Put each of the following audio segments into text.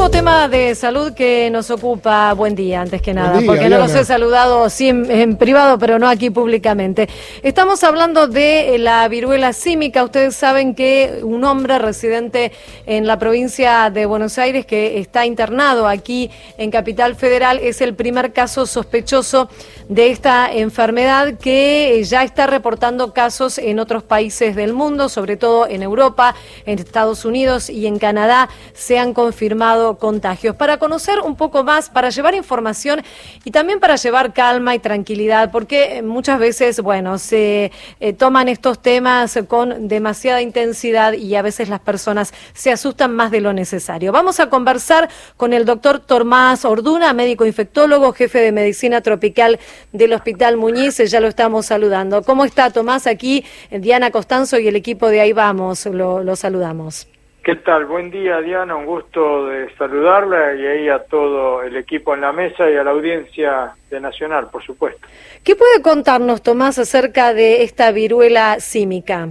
nuevo tema de salud que nos ocupa. Buen día, antes que nada, día, porque Diana. no los he saludado sí en privado, pero no aquí públicamente. Estamos hablando de la viruela símica. Ustedes saben que un hombre residente en la provincia de Buenos Aires que está internado aquí en Capital Federal es el primer caso sospechoso de esta enfermedad, que ya está reportando casos en otros países del mundo, sobre todo en Europa, en Estados Unidos y en Canadá se han confirmado contagios. Para conocer un poco más, para llevar información y también para llevar calma y tranquilidad, porque muchas veces, bueno, se toman estos temas con demasiada intensidad y a veces las personas se asustan más de lo necesario. Vamos a conversar con el doctor Tomás Orduna, médico infectólogo, jefe de medicina tropical del Hospital Muñiz. Ya lo estamos saludando. ¿Cómo está, Tomás? Aquí Diana Costanzo y el equipo de Ahí Vamos, lo saludamos. ¿Qué tal? Buen día, Diana, un gusto de saludarla y ahí a todo el equipo en la mesa y a la audiencia de Nacional, por supuesto. ¿Qué puede contarnos, Tomás, acerca de esta viruela símica?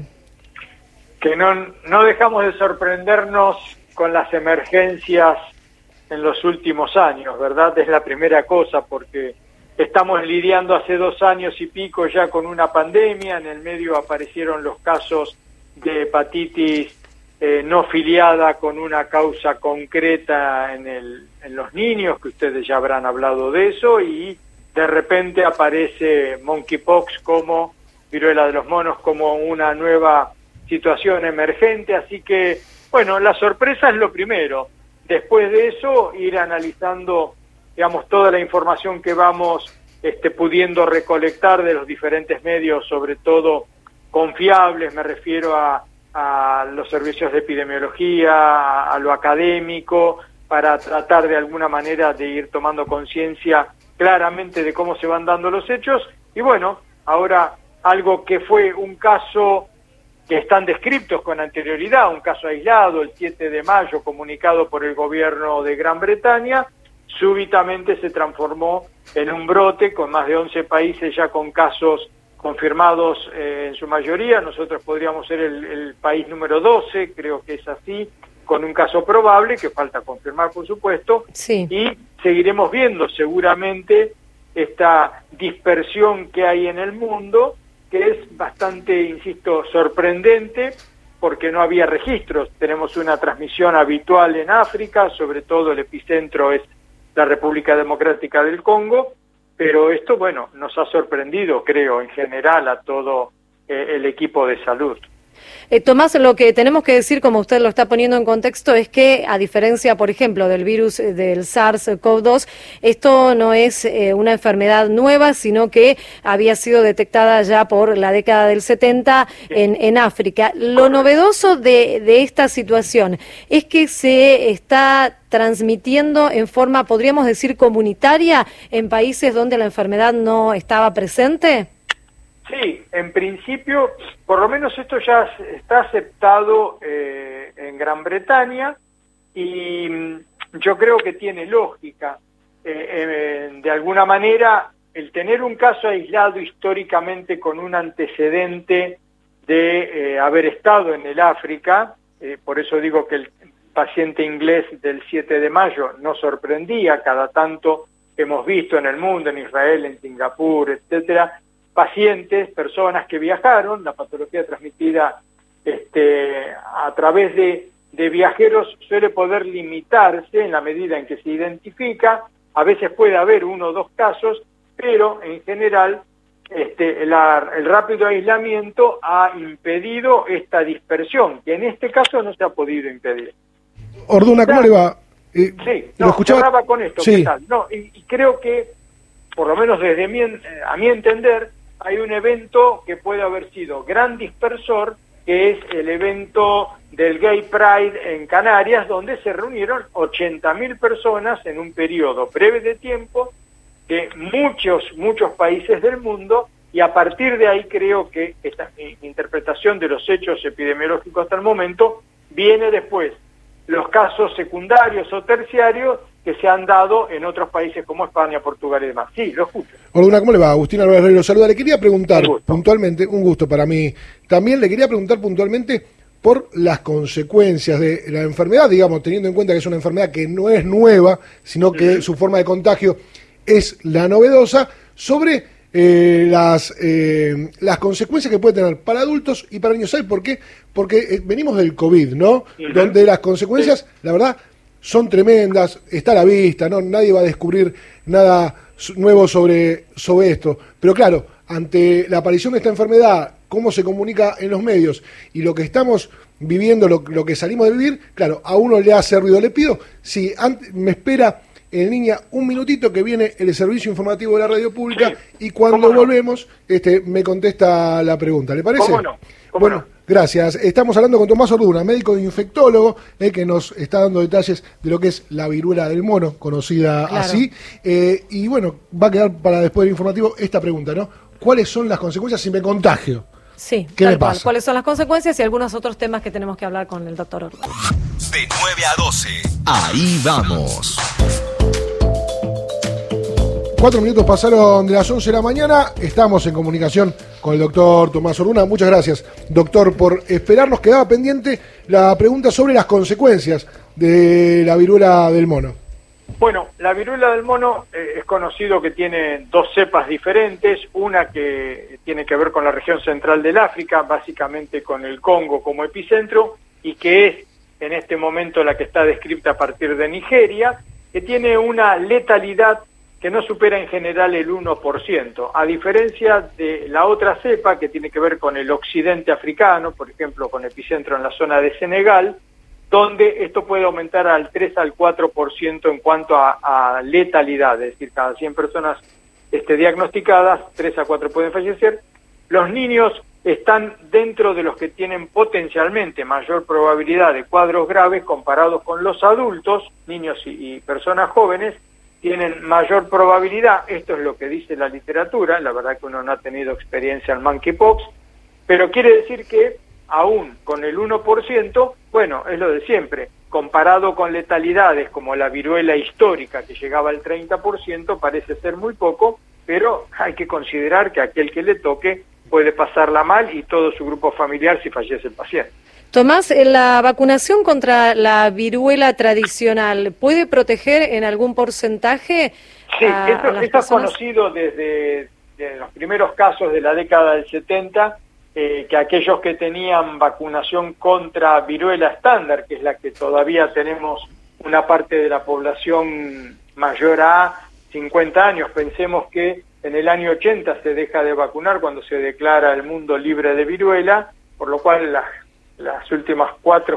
Que no dejamos de sorprendernos con las emergencias en los últimos años, ¿verdad? Es la primera cosa, porque estamos lidiando hace 2 años y pico ya con una pandemia. En el medio aparecieron los casos de hepatitis no filiada con una causa concreta en los niños, que ustedes ya habrán hablado de eso, y de repente aparece monkeypox como viruela de los monos, como una nueva situación emergente. Así que, bueno, la sorpresa es lo primero. Después de eso, ir analizando, digamos, toda la información que vamos pudiendo recolectar de los diferentes medios, sobre todo confiables, me refiero a los servicios de epidemiología, a lo académico, para tratar de alguna manera de ir tomando conciencia claramente de cómo se van dando los hechos. Y bueno, ahora algo que fue un caso que están descritos con anterioridad, un caso aislado, el 7 de mayo, comunicado por el gobierno de Gran Bretaña, súbitamente se transformó en un brote con más de 11 países ya con casos confirmados en su mayoría. Nosotros podríamos ser el país número 12, creo que es así, con un caso probable, que falta confirmar, por supuesto, sí. Y seguiremos viendo seguramente esta dispersión que hay en el mundo, que es bastante, insisto, sorprendente, porque no había registros. Tenemos una transmisión habitual en África, sobre todo el epicentro es la República Democrática del Congo, pero esto, bueno, nos ha sorprendido, creo, en general a todo el equipo de salud. Tomás, lo que tenemos que decir, como usted lo está poniendo en contexto, es que a diferencia, por ejemplo, del virus del SARS-CoV-2, esto no es una enfermedad nueva, sino que había sido detectada ya por la década del 70 en África. Lo novedoso de esta situación es que se está transmitiendo en forma, podríamos decir, comunitaria en países donde la enfermedad no estaba presente. Sí, en principio, por lo menos esto ya está aceptado en Gran Bretaña y yo creo que tiene lógica. De alguna manera, el tener un caso aislado históricamente con un antecedente de haber estado en el África, por eso digo que el paciente inglés del 7 de mayo no sorprendía, cada tanto hemos visto en el mundo, en Israel, en Singapur, etcétera, pacientes, personas que viajaron, la patología transmitida a través de viajeros suele poder limitarse en la medida en que se identifica. A veces puede haber 1 o 2 casos, pero en general el rápido aislamiento ha impedido esta dispersión, que en este caso no se ha podido impedir. Orduna, ¿cómo le va? Sí, ¿lo escuchaba? cerraba con esto, sí. ¿Qué tal? No, y creo que, por lo menos desde a mi entender, hay un evento que puede haber sido gran dispersor, que es el evento del Gay Pride en Canarias, donde se reunieron 80.000 personas en un periodo breve de tiempo de muchos países del mundo, y a partir de ahí creo que esta interpretación de los hechos epidemiológicos hasta el momento viene después los casos secundarios o terciarios que se han dado en otros países como España, Portugal y demás. Sí, lo escucho. Orduna, ¿cómo le va? Agustín Álvarez Rey lo saluda. Le quería preguntar puntualmente, un gusto para mí. También le quería preguntar puntualmente por las consecuencias de la enfermedad, digamos, teniendo en cuenta que es una enfermedad que no es nueva, sino que su forma de contagio es la novedosa, sobre las consecuencias que puede tener para adultos y para niños. ¿Sabes por qué? Porque venimos del COVID, ¿no? Donde las consecuencias, la verdad, son tremendas, está a la vista, ¿no? Nadie va a descubrir nada nuevo sobre esto. Pero claro, ante la aparición de esta enfermedad, cómo se comunica en los medios y lo que estamos viviendo, lo que salimos de vivir, claro, a uno le hace ruido. Le pido, si me espera en línea un minutito, que viene el servicio informativo de la radio pública, y cuando volvemos me contesta la pregunta. ¿Le parece? ¿Cómo no? Bueno, gracias. Estamos hablando con Tomás Orduna, médico infectólogo, que nos está dando detalles de lo que es la viruela del mono, conocida así. Y bueno, va a quedar para después del informativo esta pregunta, ¿no? ¿Cuáles son las consecuencias si me contagio? Sí, ¿Qué me pasa? ¿Cuáles son las consecuencias y algunos otros temas que tenemos que hablar con el doctor Orduna? De 9 a 12, ahí vamos. 4 minutos pasaron de las 11 de la mañana, estamos en comunicación con el doctor Tomás Orduna. Muchas gracias, doctor, por esperarnos. Quedaba pendiente la pregunta sobre las consecuencias de la viruela del mono. Bueno, la viruela del mono es conocido que tiene dos cepas diferentes, una que tiene que ver con la región central del África, básicamente con el Congo como epicentro, y que es en este momento la que está descrita a partir de Nigeria, que tiene una letalidad que no supera en general el 1%, a diferencia de la otra cepa que tiene que ver con el occidente africano, por ejemplo, con epicentro en la zona de Senegal, donde esto puede aumentar al 3 al 4% en cuanto a letalidad, es decir, cada 100 personas diagnosticadas, 3 a 4 pueden fallecer. Los niños están dentro de los que tienen potencialmente mayor probabilidad de cuadros graves comparados con los adultos, niños y personas jóvenes, tienen mayor probabilidad, esto es lo que dice la literatura, la verdad que uno no ha tenido experiencia en monkeypox, pero quiere decir que aún con el 1%, bueno, es lo de siempre, comparado con letalidades como la viruela histórica que llegaba al 30%, parece ser muy poco, pero hay que considerar que aquel que le toque puede pasarla mal y todo su grupo familiar si fallece el paciente. Tomás, ¿la vacunación contra la viruela tradicional puede proteger en algún porcentaje? Sí, esto es conocido desde los primeros casos de la década del 70, que aquellos que tenían vacunación contra viruela estándar, que es la que todavía tenemos una parte de la población mayor a 50 años, pensemos que en el año 80 se deja de vacunar cuando se declara el mundo libre de viruela, por lo cual las últimas cuatro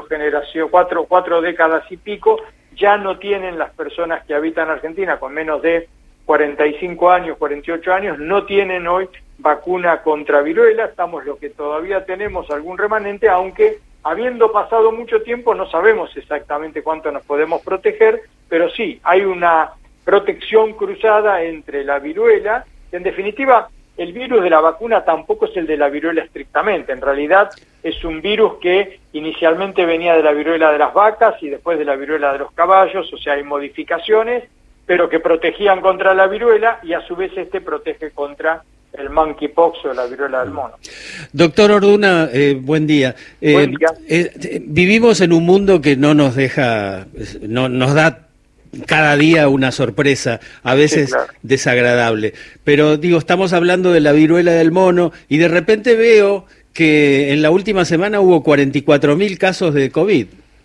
décadas y pico, ya no tienen las personas que habitan Argentina con menos de 45 años, 48 años, no tienen hoy vacuna contra viruela. Estamos lo que todavía tenemos algún remanente, aunque habiendo pasado mucho tiempo no sabemos exactamente cuánto nos podemos proteger, pero sí, hay una protección cruzada entre la viruela. En definitiva, el virus de la vacuna tampoco es el de la viruela estrictamente, en realidad es un virus que inicialmente venía de la viruela de las vacas y después de la viruela de los caballos, o sea, hay modificaciones, pero que protegían contra la viruela y a su vez protege contra el monkeypox o la viruela del mono. Doctor Orduna, buen día. Buen día. Vivimos en un mundo que no nos deja, nos da cada día una sorpresa, a veces sí, claro, desagradable. Pero digo, estamos hablando de la viruela del mono y de repente veo que en la última semana hubo 44.000 casos de COVID.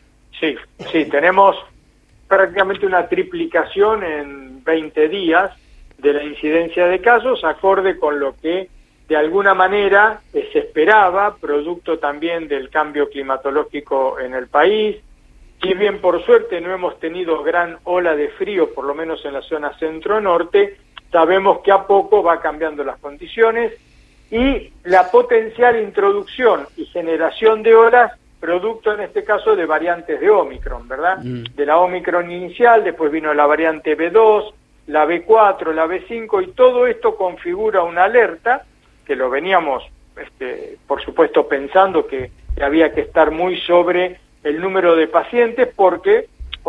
Sí, tenemos prácticamente una triplicación en 20 días de la incidencia de casos, acorde con lo que de alguna manera se esperaba, producto también del cambio climatológico en el país. Si bien por suerte no hemos tenido gran ola de frío, por lo menos en la zona centro-norte, sabemos que a poco va cambiando las condiciones y la potencial introducción y generación de olas, producto en este caso de variantes de Omicron, ¿verdad? De la Omicron inicial, después vino la variante B2, la B4, la B5, y todo esto configura una alerta, que lo veníamos, por supuesto, pensando que había que estar muy sobre el número de pacientes, porque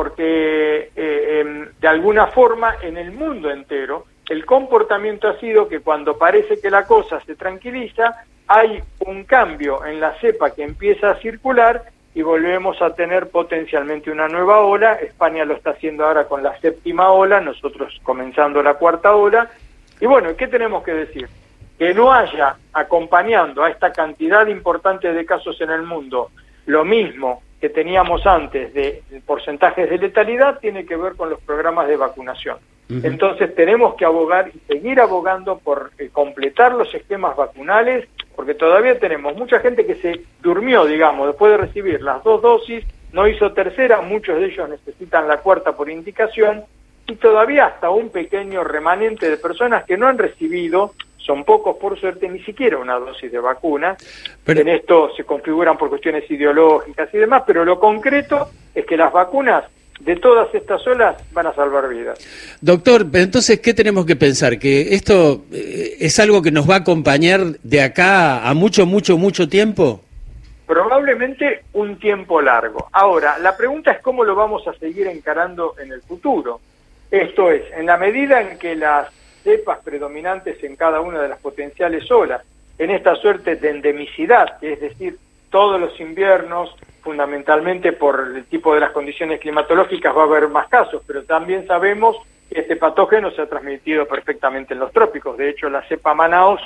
de alguna forma en el mundo entero el comportamiento ha sido que cuando parece que la cosa se tranquiliza, hay un cambio en la cepa que empieza a circular y volvemos a tener potencialmente una nueva ola. España lo está haciendo ahora con la 7ª ola, nosotros comenzando la 4ª ola. Y bueno, ¿qué tenemos que decir? Que no haya acompañando a esta cantidad importante de casos en el mundo lo mismo que teníamos antes de porcentajes de letalidad, tiene que ver con los programas de vacunación. Entonces tenemos que abogar y seguir abogando por completar los esquemas vacunales, porque todavía tenemos mucha gente que se durmió, digamos, después de recibir las 2 dosis, no hizo tercera, muchos de ellos necesitan la 4ª por indicación, y todavía hasta un pequeño remanente de personas que no han recibido, son pocos por suerte, ni siquiera una dosis de vacuna. Pero en esto se configuran por cuestiones ideológicas y demás, pero lo concreto es que las vacunas de todas estas olas van a salvar vidas. Doctor, pero entonces, ¿qué tenemos que pensar? ¿Que esto es algo que nos va a acompañar de acá a mucho tiempo? Probablemente un tiempo largo. Ahora, la pregunta es cómo lo vamos a seguir encarando en el futuro. Esto es, en la medida en que las cepas predominantes en cada una de las potenciales olas, en esta suerte de endemicidad, que es decir, todos los inviernos, fundamentalmente por el tipo de las condiciones climatológicas, va a haber más casos, pero también sabemos que este patógeno se ha transmitido perfectamente en los trópicos. De hecho, la cepa Manaus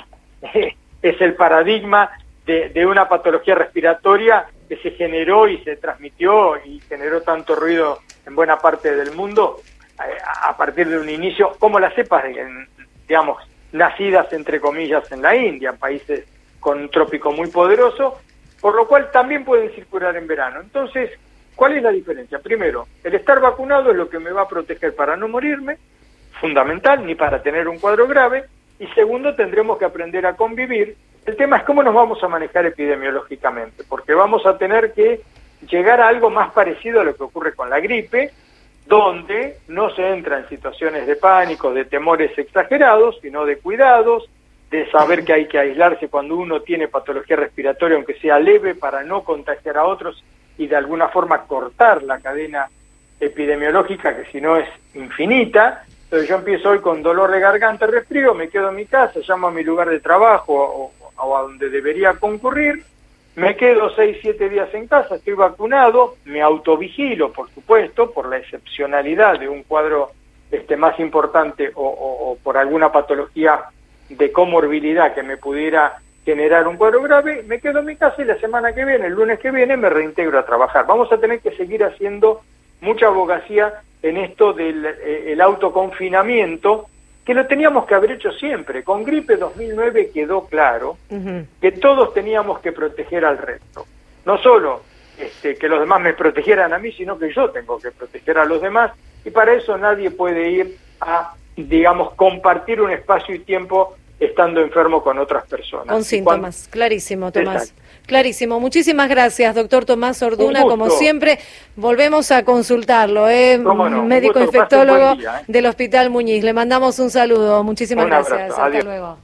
es el paradigma de una patología respiratoria que se generó y se transmitió y generó tanto ruido en buena parte del mundo a partir de un inicio, como las cepas, digamos, nacidas entre comillas en la India, países con un trópico muy poderoso, por lo cual también pueden circular en verano. Entonces, ¿cuál es la diferencia? Primero, el estar vacunado es lo que me va a proteger para no morirme, fundamental, ni para tener un cuadro grave, y segundo, tendremos que aprender a convivir. El tema es cómo nos vamos a manejar epidemiológicamente, porque vamos a tener que llegar a algo más parecido a lo que ocurre con la gripe, donde no se entra en situaciones de pánico, de temores exagerados, sino de cuidados, de saber que hay que aislarse cuando uno tiene patología respiratoria, aunque sea leve, para no contagiar a otros y de alguna forma cortar la cadena epidemiológica, que si no es infinita. Entonces yo empiezo hoy con dolor de garganta, resfrío, me quedo en mi casa, llamo a mi lugar de trabajo o a donde debería concurrir, me quedo 6-7 días en casa, estoy vacunado, me autovigilo, por supuesto, por la excepcionalidad de un cuadro más importante o por alguna patología de comorbilidad que me pudiera generar un cuadro grave, me quedo en mi casa y la semana que viene, el lunes que viene, me reintegro a trabajar. Vamos a tener que seguir haciendo mucha abogacía en esto del el autoconfinamiento, que lo teníamos que haber hecho siempre. Con gripe 2009 quedó claro que todos teníamos que proteger al resto. No solo que los demás me protegieran a mí, sino que yo tengo que proteger a los demás, y para eso nadie puede ir a, digamos, compartir un espacio y tiempo estando enfermo con otras personas. Con síntomas, clarísimo, Tomás. Exacto. Clarísimo. Muchísimas gracias, doctor Tomás Orduna. Como siempre, volvemos a consultarlo, no, médico infectólogo del Hospital Muñiz. Le mandamos un saludo. Muchísimas gracias. Hasta luego.